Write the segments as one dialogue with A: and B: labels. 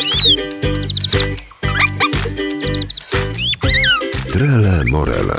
A: Trele Morele.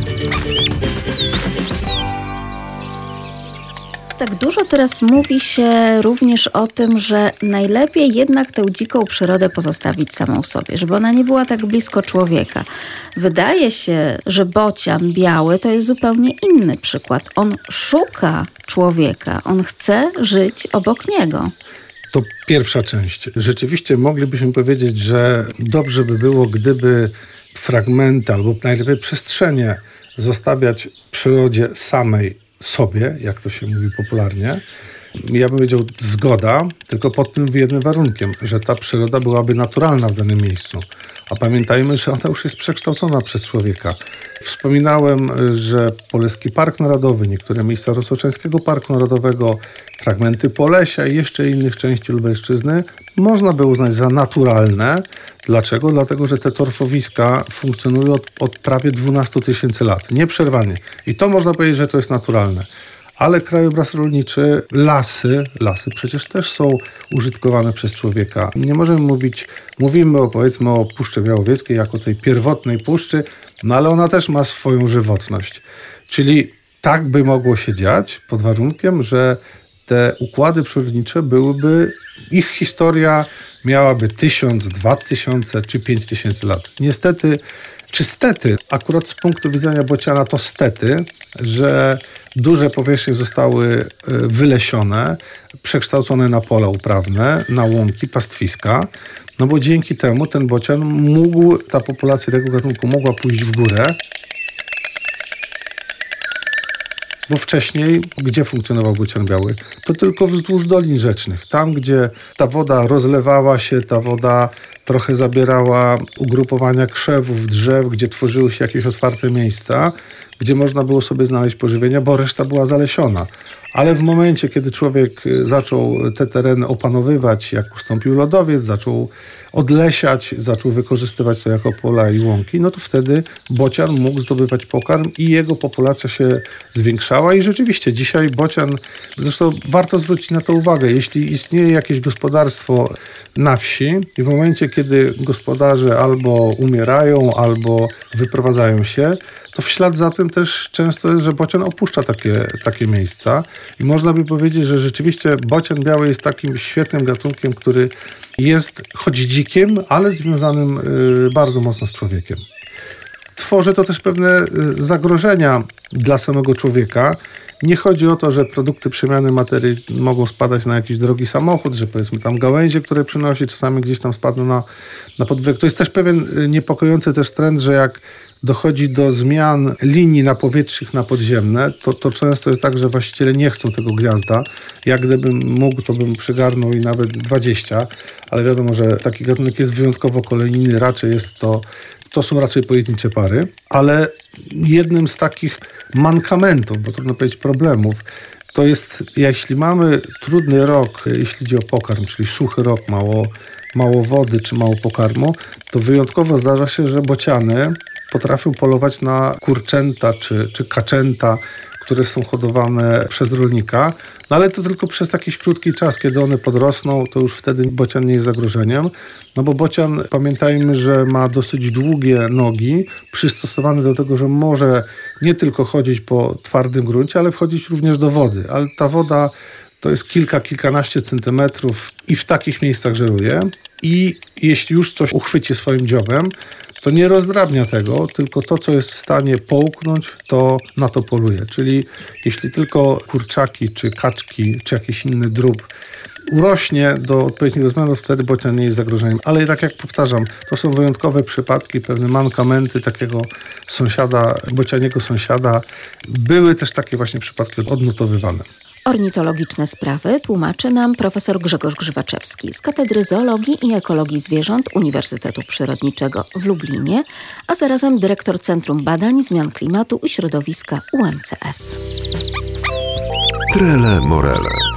B: Tak dużo teraz mówi się również o tym, że najlepiej jednak tę dziką przyrodę pozostawić samą sobie, żeby ona nie była tak blisko człowieka. Wydaje się, że bocian biały to jest zupełnie inny przykład. On szuka człowieka, on chce żyć obok niego.
C: To pierwsza część. Rzeczywiście moglibyśmy powiedzieć, że dobrze by było, gdyby fragmenty albo najlepiej przestrzenie zostawiać przyrodzie samej sobie, jak to się mówi popularnie. Ja bym powiedział zgoda, tylko pod tym jednym warunkiem, że ta przyroda byłaby naturalna w danym miejscu. A pamiętajmy, że ona już jest przekształcona przez człowieka. Wspominałem, że Poleski Park Narodowy, niektóre miejsca Rosoczeńskiego Parku Narodowego, fragmenty Polesia i jeszcze innych części Lubelszczyzny można by uznać za naturalne. Dlaczego? Dlatego, że te torfowiska funkcjonują od prawie 12 000 lat, nieprzerwanie. I to można powiedzieć, że to jest naturalne. Ale krajobraz rolniczy, lasy przecież też są użytkowane przez człowieka. Nie możemy mówimy powiedzmy o Puszczy Białowieskiej jako tej pierwotnej puszczy, no ale ona też ma swoją żywotność. Czyli tak by mogło się dziać pod warunkiem, że te układy przyrodnicze ich historia miałaby 1000, 2000 czy 5000 lat. Niestety, czy stety, akurat z punktu widzenia bociana to stety, że duże powierzchnie zostały wylesione, przekształcone na pola uprawne, na łąki, pastwiska, no bo dzięki temu ten bocian ta populacja tego gatunku mogła pójść w górę. Bo wcześniej, gdzie funkcjonował bocian biały? To tylko wzdłuż dolin rzecznych. Tam, gdzie ta woda rozlewała się, ta woda trochę zabierała ugrupowania krzewów, drzew, gdzie tworzyły się jakieś otwarte miejsca, gdzie można było sobie znaleźć pożywienia, bo reszta była zalesiona. Ale w momencie, kiedy człowiek zaczął te tereny opanowywać, jak ustąpił lodowiec, zaczął odlesiać, zaczął wykorzystywać to jako pola i łąki, no to wtedy bocian mógł zdobywać pokarm i jego populacja się zwiększała. I rzeczywiście dzisiaj bocian, zresztą warto zwrócić na to uwagę, jeśli istnieje jakieś gospodarstwo na wsi i w momencie, kiedy gospodarze albo umierają, albo wyprowadzają się, to w ślad za tym też często jest, że bocian opuszcza takie miejsca. I można by powiedzieć, że rzeczywiście bocian biały jest takim świetnym gatunkiem, który jest choć dzikim, ale związanym bardzo mocno z człowiekiem. Tworzy to też pewne zagrożenia dla samego człowieka. Nie chodzi o to, że produkty przemiany materii mogą spadać na jakiś drogi samochód, że powiedzmy tam gałęzie, które przynosi, czasami gdzieś tam spadną na podwórek. To jest też pewien niepokojący też trend, że jak dochodzi do zmian linii napowietrznych na podziemne, to często jest tak, że właściciele nie chcą tego gniazda. Jak gdybym mógł, to bym przygarnął i nawet 20, ale wiadomo, że taki gatunek jest wyjątkowo kolejny, raczej to są raczej pojedyncze pary, ale jednym z takich mankamentów, bo trudno powiedzieć problemów, to jest, jeśli mamy trudny rok, jeśli chodzi o pokarm, czyli suchy rok, mało wody czy mało pokarmu, to wyjątkowo zdarza się, że bociany potrafią polować na kurczęta czy kaczęta, które są hodowane przez rolnika, no ale to tylko przez jakiś krótki czas, kiedy one podrosną, to już wtedy bocian nie jest zagrożeniem, no bo bocian, pamiętajmy, że ma dosyć długie nogi, przystosowane do tego, że może nie tylko chodzić po twardym gruncie, ale wchodzić również do wody, ale ta woda to jest kilkanaście centymetrów i w takich miejscach żeruje i jeśli już coś uchwyci swoim dziobem, to nie rozdrabnia tego, tylko to, co jest w stanie połknąć, to na to poluje. Czyli jeśli tylko kurczaki, czy kaczki, czy jakiś inny drób urośnie do odpowiednich rozmiarów, wtedy bocian nie jest zagrożeniem. Ale tak jak powtarzam, to są wyjątkowe przypadki, pewne mankamenty takiego bocianiego sąsiada. Były też takie właśnie przypadki odnotowywane.
B: Ornitologiczne sprawy tłumaczy nam profesor Grzegorz Grzywaczewski z Katedry Zoologii i Ekologii Zwierząt Uniwersytetu Przyrodniczego w Lublinie, a zarazem dyrektor Centrum Badań Zmian Klimatu i Środowiska UMCS.
A: Trele Morele.